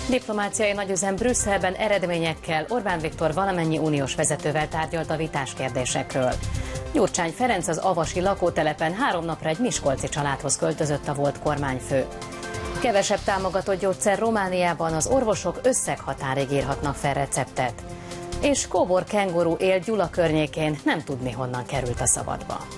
Diplomáciai nagyüzem Brüsszelben eredményekkel. Orbán Viktor valamennyi uniós vezetővel tárgyalt a vitás kérdésekről. Gyurcsány Ferenc az avasi lakótelepen 3 napra egy miskolci családhoz költözött a volt kormányfő. Kevesebb támogatott gyógyszer Romániában, az orvosok összeghatárig írhatnak fel receptet. És kóbor kenguru él Gyula környékén, nem tudni honnan került a szabadba.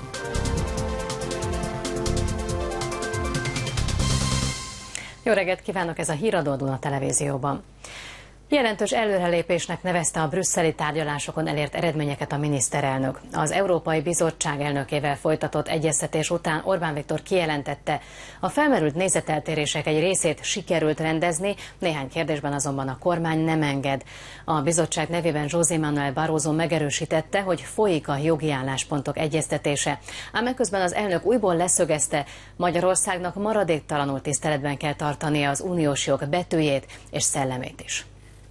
Jó reggelt kívánok, ez a Híradó a Duna Televízióban. Jelentős előrelépésnek nevezte a brüsszeli tárgyalásokon elért eredményeket a miniszterelnök. Az Európai Bizottság elnökével folytatott egyeztetés után Orbán Viktor kijelentette, a felmerült nézeteltérések egy részét sikerült rendezni, néhány kérdésben azonban a kormány nem enged. A bizottság nevében José Manuel Barroso megerősítette, hogy folyik a jogi álláspontok egyeztetése. Ám eközben az elnök újból leszögezte, Magyarországnak maradéktalanul tiszteletben kell tartania az uniós jog betűjét és szellemét is.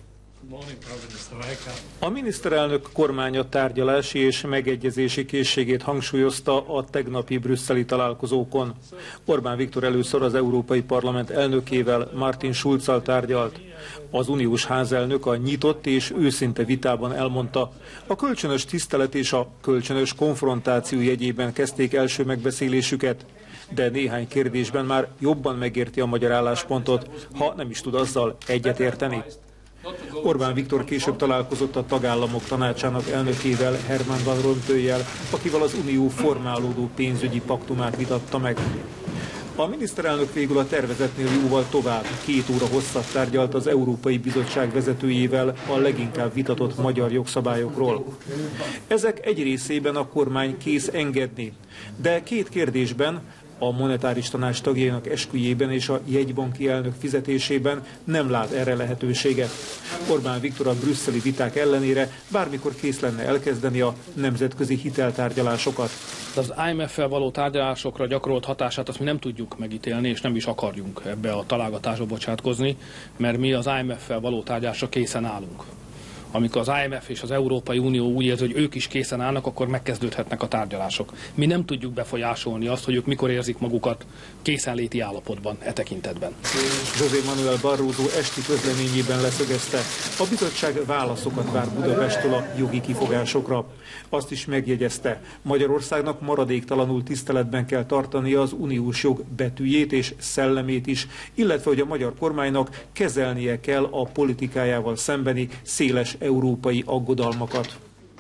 A miniszterelnök kormánya tárgyalási és megegyezési készségét hangsúlyozta a tegnapi brüsszeli találkozókon. Orbán Viktor először az Európai Parlament elnökével, Martin Schulzzal tárgyalt. Az uniós házelnök a nyitott és őszinte vitában elmondta, a kölcsönös tisztelet és a kölcsönös konfrontáció jegyében kezdték első megbeszélésüket, de néhány kérdésben már jobban megérti a magyar álláspontot, ha nem is tud azzal egyetérteni. Orbán Viktor később találkozott a tagállamok tanácsának elnökével, Herman Van Rompuyjel, akivel az unió formálódó pénzügyi paktumát vitatta meg. A miniszterelnök végül a tervezetnél jóval tovább, 2 óra hosszat tárgyalt az Európai Bizottság vezetőjével a leginkább vitatott magyar jogszabályokról. Ezek egy részében a kormány kész engedni, de 2 kérdésben, a monetáris tanács tagjainak esküjében és a jegybanki elnök fizetésében nem lát erre lehetőséget. Orbán Viktor a brüsszeli viták ellenére bármikor kész lenne elkezdeni a nemzetközi hiteltárgyalásokat. Az IMF-fel való tárgyalásokra gyakorolt hatását azt mi nem tudjuk megítélni, és nem is akarjunk ebbe a találgatásba bocsátkozni, mert mi az IMF-fel való tárgyalásra készen állunk. Amikor az IMF és az Európai Unió úgy érzi, hogy ők is készen állnak, akkor megkezdődhetnek a tárgyalások. Mi nem tudjuk befolyásolni azt, hogy ők mikor érzik magukat készenléti állapotban e tekintetben. José Manuel Barroso esti közleményében leszögezte, a bizottság válaszokat vár Budapesttől a jogi kifogásokra. Azt is megjegyezte, Magyarországnak maradéktalanul tiszteletben kell tartania az uniós jog betűjét és szellemét is, illetve hogy a magyar kormánynak kezelnie kell a politikájával szembeni széles európai aggodalmakat.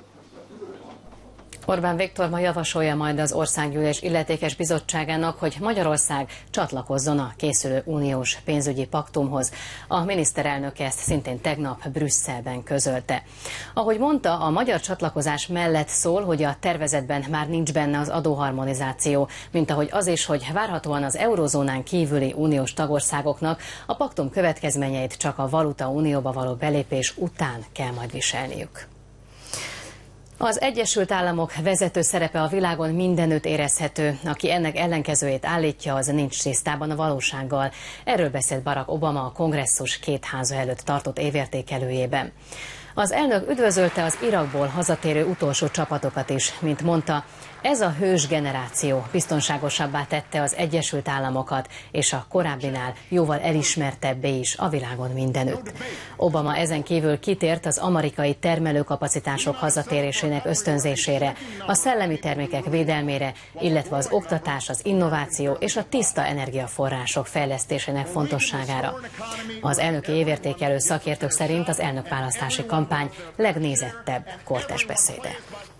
Orbán Viktor ma javasolja majd az Országgyűlés illetékes bizottságának, hogy Magyarország csatlakozzon a készülő uniós pénzügyi paktumhoz. A miniszterelnök ezt szintén tegnap Brüsszelben közölte. Ahogy mondta, a magyar csatlakozás mellett szól, hogy a tervezetben már nincs benne az adóharmonizáció, mint ahogy az is, hogy várhatóan az eurozónán kívüli uniós tagországoknak a paktum következményeit csak a valutaunióba való belépés után kell majd viselniük. Az Egyesült Államok vezető szerepe a világon mindenütt érezhető. Aki ennek ellenkezőjét állítja, az nincs tisztában a valósággal. Erről beszélt Barack Obama a kongresszus 2 háza előtt tartott évértékelőjében. Az elnök üdvözölte az Irakból hazatérő utolsó csapatokat is, mint mondta, ez a hős generáció biztonságosabbá tette az Egyesült Államokat, és a korábbinál jóval elismertebbé is a világon mindenütt. Obama ezen kívül kitért az amerikai termelőkapacitások hazatérésének ösztönzésére, a szellemi termékek védelmére, illetve az oktatás, az innováció és a tiszta energiaforrások fejlesztésének fontosságára. Az elnöki évértékelő szakértők szerint az elnökválasztási kampány legnézettebb kortes beszéde.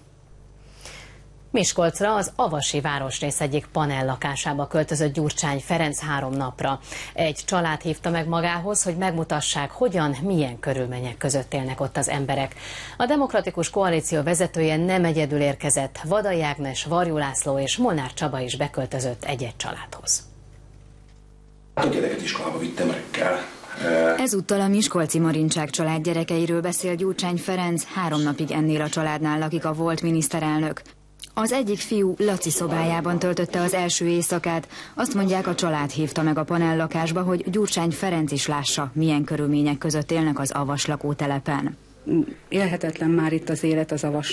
Miskolcra az avasi városrész egyik panellakásába költözött Gyurcsány Ferenc 3 napra. Egy család hívta meg magához, hogy megmutassák, hogyan, milyen körülmények között élnek ott az emberek. A Demokratikus Koalíció vezetője nem egyedül érkezett, Vadai Ágnes, Varjú László és Molnár Csaba is beköltözött egy-egy családhoz. A gyereket iskolába vittem reggel. Ezúttal a miskolci Marincsák család gyerekeiről beszél Gyurcsány Ferenc, 3 napig ennél a családnál lakik a volt miniszterelnök. Az egyik fiú Laci szobájában töltötte az első éjszakát. Azt mondják, a család hívta meg a panellakásba, hogy Gyurcsány Ferenc is lássa, milyen körülmények között élnek az avas lakótelepen. Élhetetlen már itt az élet az avason.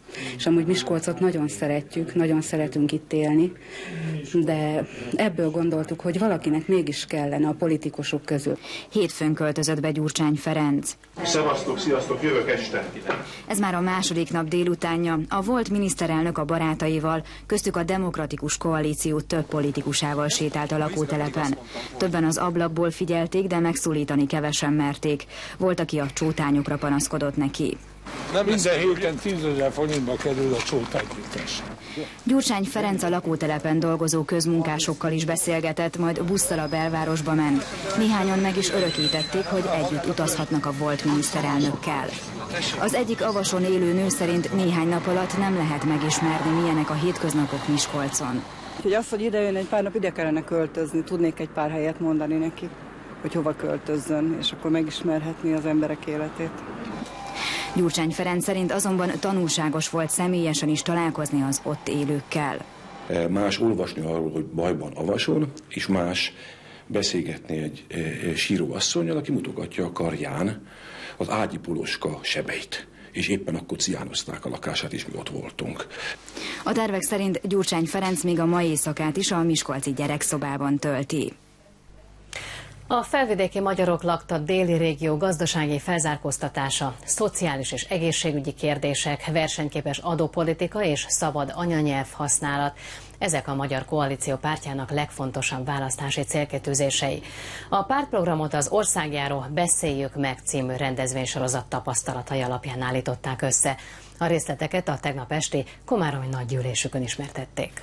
És amúgy Miskolcot nagyon szeretjük, nagyon szeretünk itt élni, de ebből gondoltuk, hogy valakinek mégis kellene a politikusok közül. Hétfőn költözött be Gyurcsány Ferenc. Szevasztok, sziasztok, jövök este. Ez már a második nap délutánja. A volt miniszterelnök a barátaival, köztük a Demokratikus Koalíció több politikusával sétált a lakótelepen. Többen az ablakból figyelték, de megszólítani kevesen merték. Volt, aki a csótányokra panaszkodott neki. Nem minden héten 10 000 forintba kerül a csótányítás. Gyurcsány Ferenc a lakótelepen dolgozó közmunkásokkal is beszélgetett, majd busszal a belvárosba ment. Néhányan meg is örökítették, hogy együtt utazhatnak a volt miniszterelnökkel. Az egyik Avason élő nő szerint néhány nap alatt nem lehet megismerni, milyenek a hétköznapok Miskolcon. Hogy az, hogy ide jön egy pár nap, ide kellene költözni, tudnék egy pár helyet mondani neki, hogy hova költözzön, és akkor megismerhetni az emberek életét. Gyurcsány Ferenc szerint azonban tanulságos volt személyesen is találkozni az ott élőkkel. Más olvasni arról, hogy bajban Avason, és más beszélgetni egy síró asszonnyal, aki mutogatja a karján az ágyi poloska sebeit. És éppen akkor ciánozták a lakását, és mi ott voltunk. A tervek szerint Gyurcsány Ferenc még a mai éjszakát is a miskolci gyerekszobában tölti. A felvidéki magyarok lakta déli régió gazdasági felzárkóztatása, szociális és egészségügyi kérdések, versenyképes adópolitika és szabad anyanyelv használat. Ezek a Magyar Koalíció pártjának legfontosabb választási célkitűzései. A pártprogramot az Országjáró Beszéljük meg című rendezvénysorozat tapasztalatai alapján állították össze. A részleteket a tegnap esti komáromi nagygyűlésükön ismertették.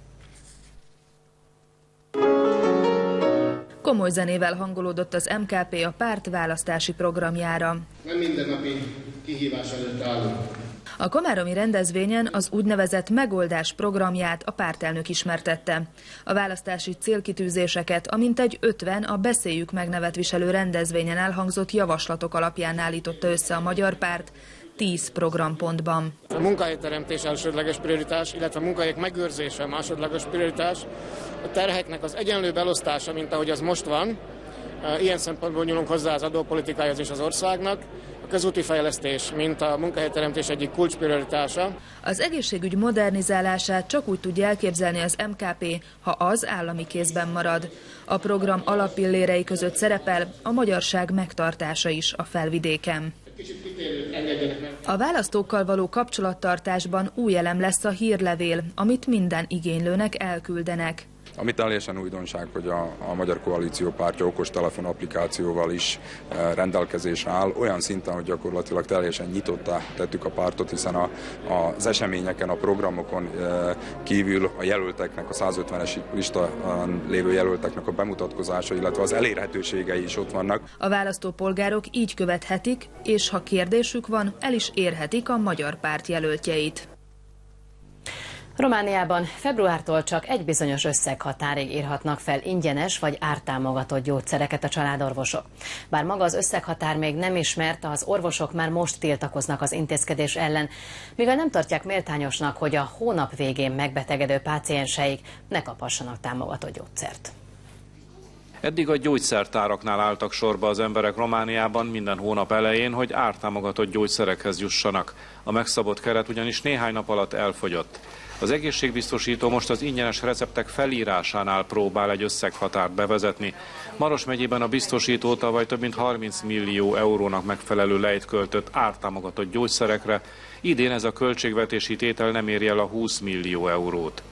Komoly zenével hangolódott az MKP a párt választási programjára. Nem mindennapi kihívás előtt állunk. A komáromi rendezvényen az úgynevezett megoldás programját a pártelnök ismertette. A választási célkitűzéseket, amint 50 a Beszéljük meg nevet viselő rendezvényen elhangzott javaslatok alapján állította össze a magyar párt 10 programpontban. A munkahelyteremtés elsődleges prioritás, illetve a munkahelyek megőrzése másodlagos prioritás, a terheknek az egyenlő belosztása, mint ahogy az most van, ilyen szempontból nyúlunk hozzá az adópolitikához és az országnak, a közúti fejlesztés, mint a munkahelyteremtés egyik kulcsprioritása. Az egészségügy modernizálását csak úgy tudja elképzelni az MKP, ha az állami kézben marad. A program alappillérei között szerepel a magyarság megtartása is a felvidéken. A választókkal való kapcsolattartásban új elem lesz a hírlevél, amit minden igénylőnek elküldenek. Ami teljesen újdonság, hogy a Magyar Koalíció pártja okostelefon applikációval is rendelkezésre áll, olyan szinten, hogy gyakorlatilag teljesen nyitottá tettük a pártot, hiszen az eseményeken, a programokon kívül a jelölteknek, a 150-es listán lévő jelölteknek a bemutatkozása, illetve az elérhetőségei is ott vannak. A választópolgárok így követhetik, és ha kérdésük van, el is érhetik a magyar párt jelöltjeit. Romániában februártól csak egy bizonyos összeghatárig írhatnak fel ingyenes vagy ártámogatott gyógyszereket a családorvosok. Bár maga az összeghatár még nem ismert, az orvosok már most tiltakoznak az intézkedés ellen, mivel nem tartják méltányosnak, hogy a hónap végén megbetegedő pácienseik ne kaphassanak támogatott gyógyszert. Eddig a gyógyszertáraknál álltak sorba az emberek Romániában minden hónap elején, hogy ártámogatott gyógyszerekhez jussanak. A megszabott keret ugyanis néhány nap alatt elfogyott. Az egészségbiztosító most az ingyenes receptek felírásánál próbál egy összeghatárt bevezetni. Maros megyében a biztosító tavaly több mint 30 millió eurónak megfelelő lejt költött ártámogatott gyógyszerekre, idén ez a költségvetési tétel nem éri el a 20 millió eurót.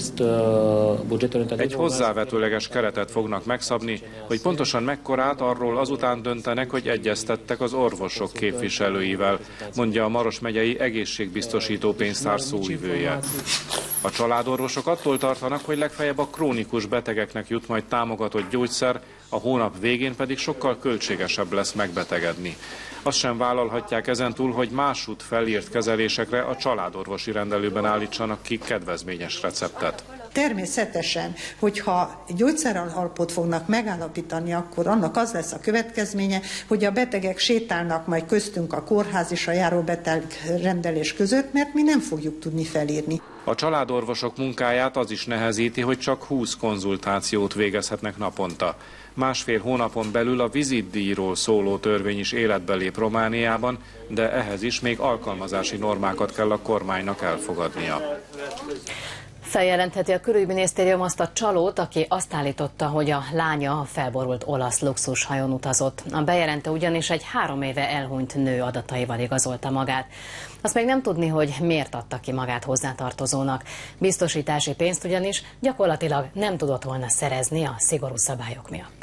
Egy hozzávetőleges keretet fognak megszabni, hogy pontosan mekkorát, arról azután döntenek, hogy egyeztettek az orvosok képviselőivel, mondja a Maros megyei egészségbiztosító pénztár szóvivője. A családorvosok attól tartanak, hogy legfeljebb a krónikus betegeknek jut majd támogatott gyógyszer, a hónap végén pedig sokkal költségesebb lesz megbetegedni. Azt sem vállalhatják ezentúl, hogy másút felírt kezelésekre a családorvosi rendelőben állítsanak ki kedvezményes receptet. Természetesen, hogyha gyógyszeralapot fognak megállapítani, akkor annak az lesz a következménye, hogy a betegek sétálnak majd köztünk a kórház és a járóbeteg rendelés között, mert mi nem fogjuk tudni felírni. A családorvosok munkáját az is nehezíti, hogy csak 20 konzultációt végezhetnek naponta. Másfél hónapon belül a vizitdíjról szóló törvény is életbe lép Romániában, de ehhez is még alkalmazási normákat kell a kormánynak elfogadnia. Feljelentheti a külügyminisztérium azt a csalót, aki azt állította, hogy a lánya a felborult olasz luxushajón utazott. A bejelentő ugyanis egy 3 éve elhunyt nő adataival igazolta magát. Azt még nem tudni, hogy miért adta ki magát hozzátartozónak. Biztosítási pénzt ugyanis gyakorlatilag nem tudott volna szerezni a szigorú szabályok miatt.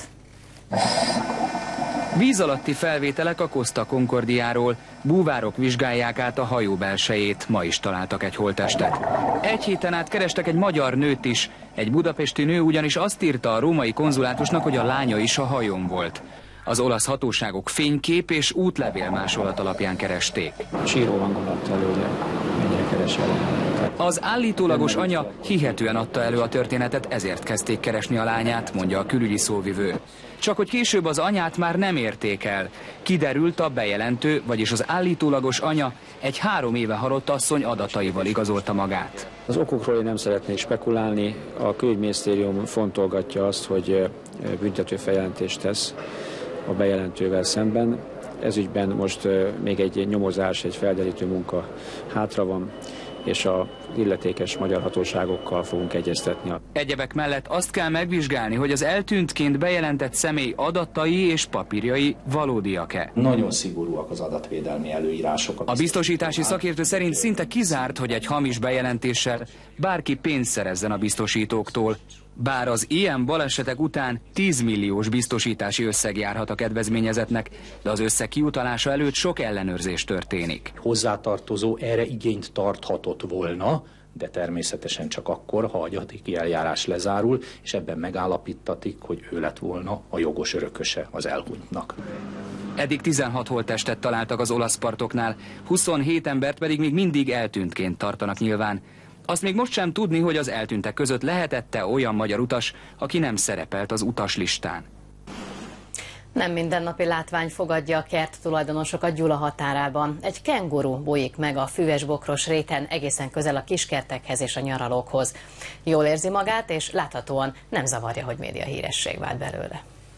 Víz alatti felvételek a Costa Concordiáról. Búvárok vizsgálják át a hajó belsejét, ma is találtak egy holttestet. Egy héten át kerestek egy magyar nőt is. Egy budapesti nő ugyanis azt írta a római konzulátusnak, hogy a lánya is a hajón volt. Az olasz hatóságok fénykép és útlevél másolat alapján keresték. Síró hangulat előre, mennyire keresel. Az állítólagos anya hihetően adta elő a történetet, ezért kezdték keresni a lányát, mondja a külügyi szóvivő. Csak hogy később az anyát már nem érték el. Kiderült, a bejelentő, vagyis az állítólagos anya egy 3 éve halott asszony adataival igazolta magát. Az okokról én nem szeretnék spekulálni. A külügyminisztérium fontolgatja azt, hogy büntető feljelentést tesz a bejelentővel szemben. Ez ügyben most még egy nyomozás, egy felderítő munka hátra van, és a illetékes magyar hatóságokkal fogunk egyeztetni. Egyebek mellett azt kell megvizsgálni, hogy az eltűntként bejelentett személy adatai és papírjai valódiak-e. Nagyon szigorúak az adatvédelmi előírások. A biztosítási szakértő szerint szinte kizárt, hogy egy hamis bejelentéssel bárki pénzt szerezzen a biztosítóktól. Bár az ilyen balesetek után 10 milliós biztosítási összeg járhat a kedvezményezetnek, de az összeg kiutalása előtt sok ellenőrzés történik. Hozzátartozó erre igényt tarthatott volna, de természetesen csak akkor, ha a gyatiki eljárás lezárul, és ebben megállapítatik, hogy ő lett volna a jogos örököse az elhunytnak. Eddig 16 holttestet találtak az olasz partoknál, 27 embert pedig még mindig eltűntként tartanak nyilván. Azt még most sem tudni, hogy az eltűntek között lehetette olyan magyar utas, aki nem szerepelt az utaslistán. Nem mindennapi látvány fogadja a kert tulajdonosokat Gyula határában. Egy kenguru bújik meg a füves-bokros réten egészen közel a kiskertekhez és a nyaralókhoz. Jól érzi magát, és láthatóan nem zavarja, hogy média híresség vált belőle.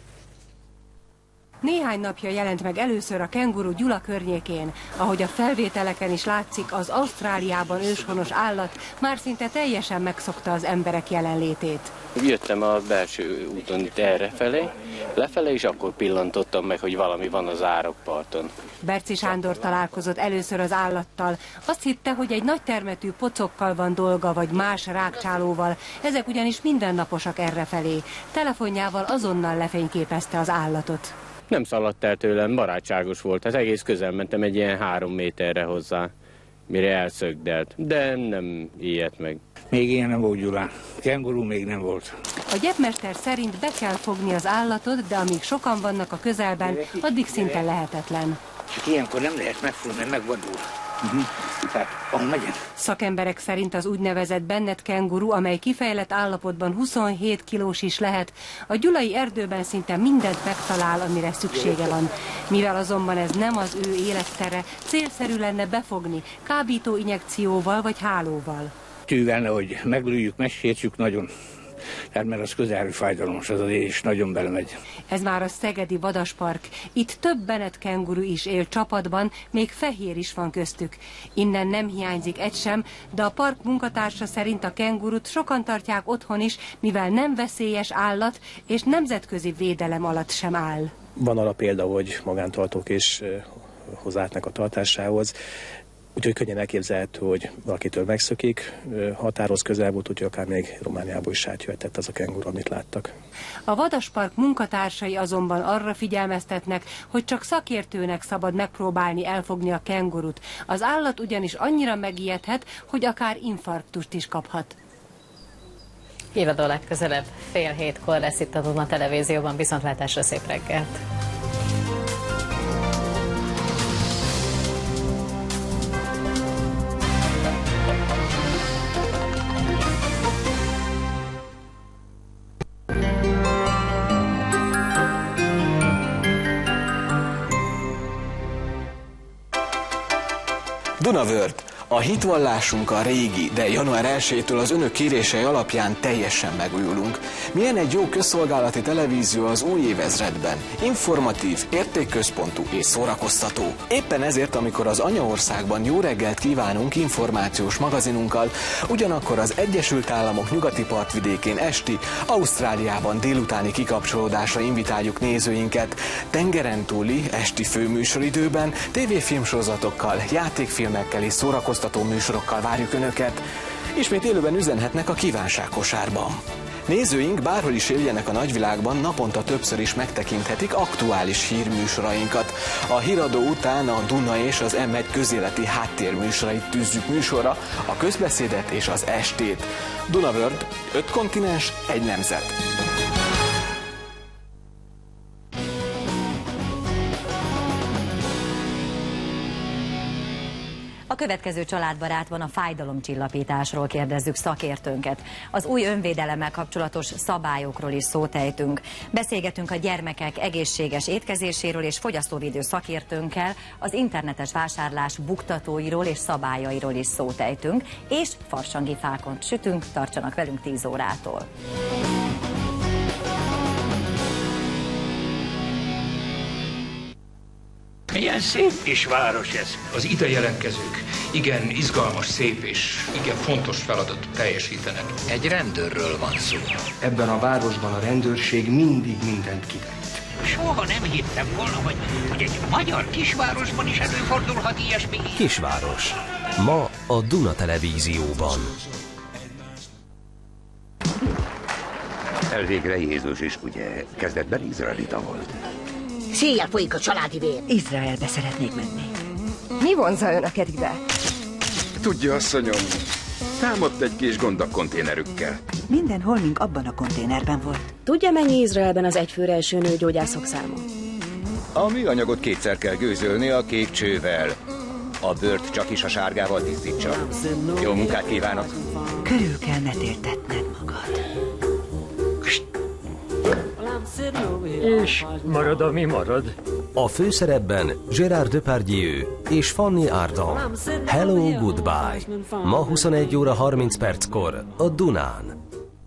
Néhány napja jelent meg először a kenguru Gyula környékén. Ahogy a felvételeken is látszik, az Ausztráliában őshonos állat már szinte teljesen megszokta az emberek jelenlétét. Jöttem a belső úton itt errefelé, lefele, és akkor pillantottam meg, hogy valami van az árokparton. Berczy Sándor találkozott először az állattal. Azt hitte, hogy egy nagy termetű pocokkal van dolga, vagy más rágcsálóval. Ezek ugyanis mindennaposak errefelé. Telefonjával azonnal lefényképezte az állatot. Nem szaladt el tőlem, barátságos volt. Az egész közel mentem egy ilyen 3 méterre hozzá, mire elszögdelt, de nem ijedt meg. Még ilyen nem volt, Gyulán. Kenguru még nem volt. A gyepmester szerint be kell fogni az állatot, de amíg sokan vannak a közelben, addig szinte lehetetlen. Csak ilyenkor nem lehet megfogni, mert megvadul. Tehát, ahol megyen. Szakemberek szerint az úgynevezett Bennett kenguru, amely kifejlett állapotban 27 kilós is lehet, a gyulai erdőben szinte mindent megtalál, amire szüksége van. Mivel azonban ez nem az ő élettere, célszerű lenne befogni, kábító injekcióval vagy hálóval. Tűvel, hogy meglőjük, megsértsük nagyon. Tehát mert az közelű fájdalmas, az és nagyon belemegy. Ez már a szegedi vadaspark. Itt több Bennett kenguru is él csapatban, még fehér is van köztük. Innen nem hiányzik egy sem, de a park munkatársa szerint a kengurut sokan tartják otthon is, mivel nem veszélyes állat, és nemzetközi védelem alatt sem áll. Van arra példa, hogy magántartók is hozzáállnak a tartásához. Úgyhogy könnyen elképzelhető, hogy valakitől megszökik, határhoz közel volt, úgyhogy akár még Romániából is átjöhetett az a kenguru, amit láttak. A vadaspark munkatársai azonban arra figyelmeztetnek, hogy csak szakértőnek szabad megpróbálni elfogni a kengurut. Az állat ugyanis annyira megijedhet, hogy akár infarktust is kaphat. Hívadó legközelebb 6:30 lesz itt a Duna Televízióban. Viszontlátásra, szép reggelt! Dunavörd, A hitvallásunk a régi, de január 1-től az önök kérései alapján teljesen megújulunk. Milyen egy jó közszolgálati televízió az új évezredben? Informatív, értékközpontú és szórakoztató. Éppen ezért, amikor az anyaországban jó reggelt kívánunk információs magazinunkkal, ugyanakkor az Egyesült Államok nyugati partvidékén esti, Ausztráliában délutáni kikapcsolódásra invitáljuk nézőinket. Tengeren túli esti főműsoridőben tévéfilmsorozatokkal, játékfilmekkel és szórakoztató műsorokkal várjuk önöket. Ismét élőben üzenhetnek a kívánságkosárban. Nézőink bárhol is éljenek a nagyvilágban, naponta többször is megtekinthetik aktuális hírműsorainkat. A híradó után a Duna és az M1 közéleti háttérműsorait tűzzük műsorra, a közbeszédet és az estét. Duna World, 5 kontinens, 1 nemzet. A következő családbarátban a fájdalomcsillapításról kérdezzük szakértőnket. Az új önvédelemmel kapcsolatos szabályokról is szót ejtünk. Beszélgetünk a gyermekek egészséges étkezéséről és fogyasztóvédő szakértőnkkel, az internetes vásárlás buktatóiról és szabályairól is szót ejtünk, és farsangi fákont sütünk, tartsanak velünk 10 órától. Milyen szép kis város ez. Az ide jelentkezők igen izgalmas, szép és igen fontos feladatot teljesítenek. Egy rendőrről van szó. Ebben a városban a rendőrség mindig mindent kiderít. Soha nem hittem volna, hogy egy magyar kisvárosban is előfordulhat ilyesmi. Kisváros. Ma a Duna Televízióban. Elvégre Jézus is ugye kezdetben izraelita volt. Széjjel folyik a családi vér. Izraelbe szeretnék menni. Mi vonza önöket ide? Tudja, asszonyom, támadt egy kis gond a konténerükkel. Minden holmink abban a konténerben volt. Tudja, mennyi Izraelben az egyfőre eső nőgyógyászok száma? A műanyagot kétszer kell gőzölni a kék csővel. A bőrt csak is a sárgával tisztítsa. Jó munkát kívánok! Körül kell metéltetned magad. És marad, ami marad. A főszerepben Gérard Depardieu és Fanny Ardant. Hello, goodbye. Ma 21 óra 30 perckor a Dunán.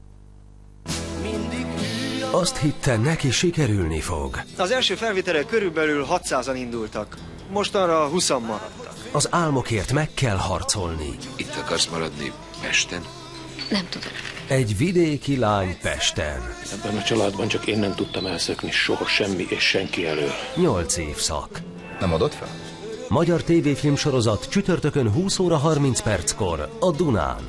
Azt hitte, neki sikerülni fog. Az első felvételek körülbelül 600-an indultak. Mostanra 20-an maradtak. Az álmokért meg kell harcolni. Itt akarsz maradni Pesten? Nem tudom. Egy vidéki lány Pesten. Ebben a családban csak én nem tudtam elszökni soha semmi és senki elől. 8 évszak. Nem adott fel? Magyar tévéfilmsorozat csütörtökön 20 óra 30 perckor a Dunán.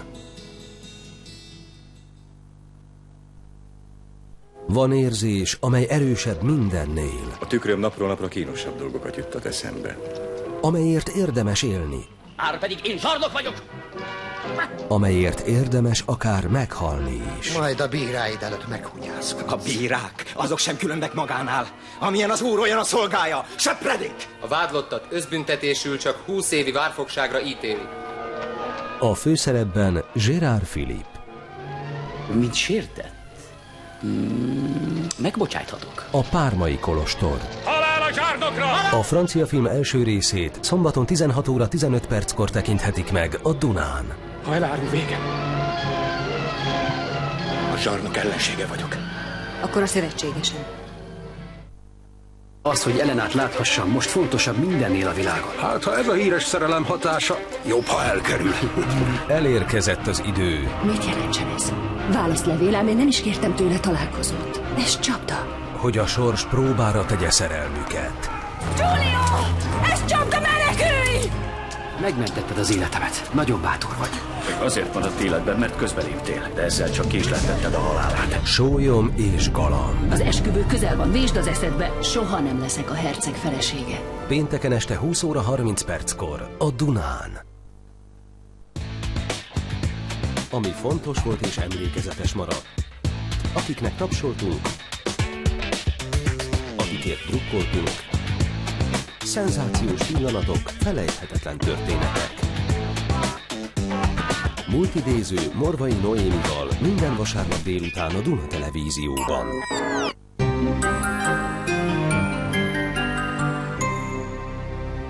Van érzés, amely erősebb mindennél. A tükröm napról napra kínosabb dolgokat juttat eszembe. Amelyért érdemes élni. Árpedig én zsarnok vagyok! Amelyért érdemes akár meghalni is. Majd a bíráid előtt meghunyászkodsz. A bírák, azok sem különbek magánál. Amilyen az úr, olyan a szolgája. Söpredék! A vádlottat összbüntetésül csak 20 évi várfogságra ítéli. A főszerepben Gérard Philippe. Mit sértett? Megbocsájthatok. A Pármai kolostor. Halál a zsarnokra! A francia film első részét szombaton 16 óra 15 perckor tekinthetik meg a Dunán. Ha elárul vége. A zsarnok ellensége vagyok. Akkor a szövetségesem. Az, hogy Ellenát láthassam, most fontosabb mindennél a világon. Hát, ha ez a híres szerelem hatása, jobb, ha elkerül. Elérkezett az idő. Mit jelentsen ez? Válaszlevélem, én nem is kértem tőle találkozót. Ez csapda. Hogy a sors próbára tegye szerelmüket. Giulio! Ez csapda, menekülj! Megmentetted az életemet. Nagyon bátor vagy. Azért maradt életben, mert közbeléptél, de ezzel csak késleltetted a halálát. Sólyom és galamb. Az esküvő közel van, vésd az eszedbe. Soha nem leszek a herceg felesége. Pénteken este 20 óra 30 perckor a Dunán. Ami fontos volt és emlékezetes maradt. Akiknek tapsoltunk, akikért drukkoltunk. Szenzációs pillanatok, felejthetetlen történetek. Multidéző Morvai Noémival minden vasárnap délután a Duna Televízióban.